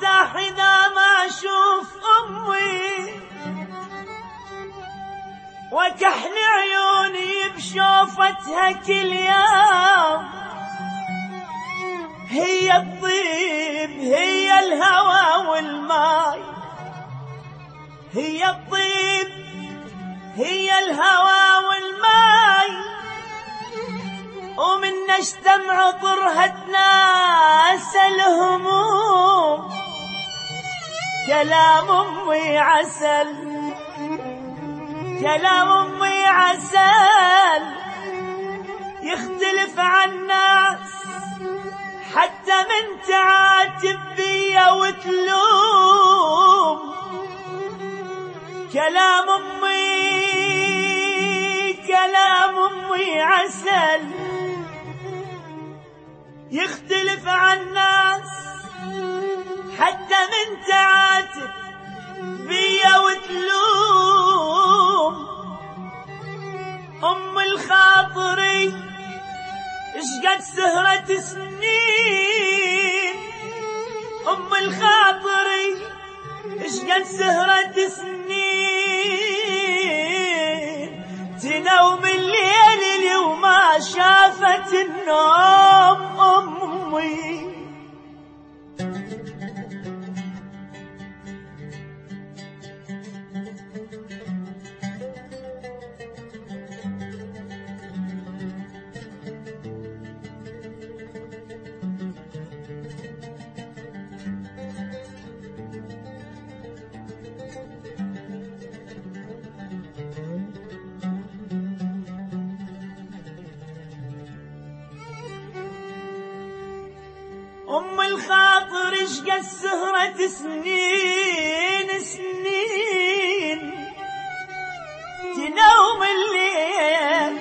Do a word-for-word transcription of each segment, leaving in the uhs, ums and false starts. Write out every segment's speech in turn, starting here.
ارتاح إذا ما أشوف أمي وكحل عيوني بشوفتها كل يوم. هي الطيب هي الهوى والماي، هي الطيب هي الهوى والماي، ومن نشتم عطرها تناسى الهموم. كلام أمي عسل، كلام أمي عسل، يختلف عن الناس حتى من تعاتب بيا وتلوم. كلام أمي كلام أمي عسل، يختلف عن الناس حتى من تعاتب بيا وتلوم. أم الخاطري اشقد سهرة سنين، أم الخاطري اشقد سهرة سنين، تنوم الليل لي وما شافت النوم أمي. أم الخاطر اشقد سهرة سنين سنين، تنوم الليل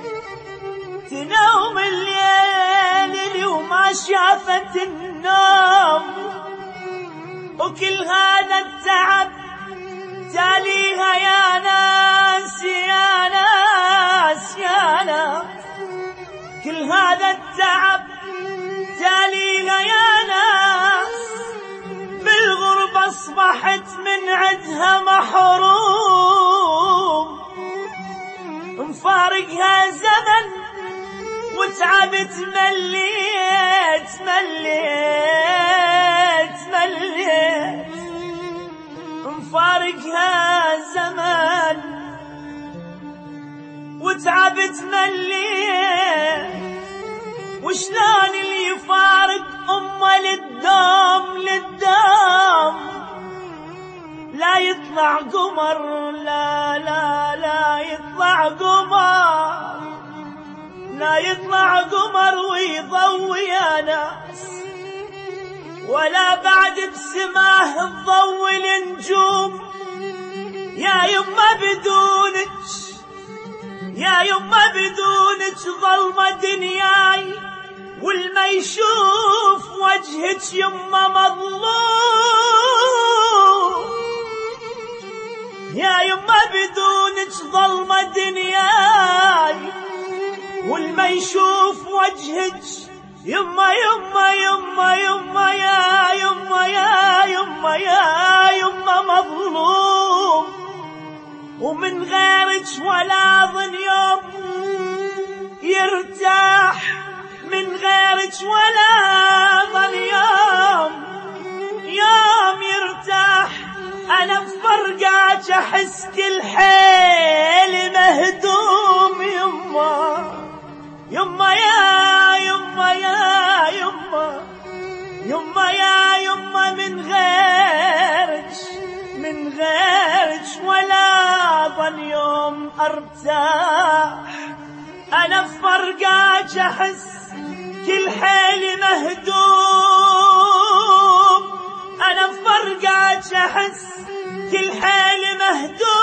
تنوم الليل لي وما شافت النوم. وكل هذا التعب تاليها يا ناس يا ناس يا ناس، كل هذا التعب تاليها يا ناس. بالغربة أصبحت من عدها محروم، مفارقها زمن وتعبت مليت مليت مليت. مفارقها زمن وتعبت مليت، وشلون اللي يفارق أمه للدوم للدوم؟ لا يطلع قمر، لا لا لا يطلع قمر، لا يطلع قمر ويضوي يا ناس، ولا بعد بسماه تضوي النجوم. يا يما بدونك يا يما بدونك ظلمة دنياي، والما يشوف وجهك يما مظلوم. يا يما بدونك ظلمة دنياي، والما يشوف وجهك يما يما يما يما يا يما يا يما يا يما مظلوم. ومن غيرك ولا ظن يوم يرتاح، من غيرك ولا ظن يوم يوم يرتاح. أنا بفرقاك أحس كل حيل مهدوم. يما يما يا يما يا يما يما يا يما، من غيرك من غيرك ولا ظن يوم أرتاح. أنا بفرقاك أحس كل حيل مهدوم، أنا بفرقاك أحس كل حيل مهدوم.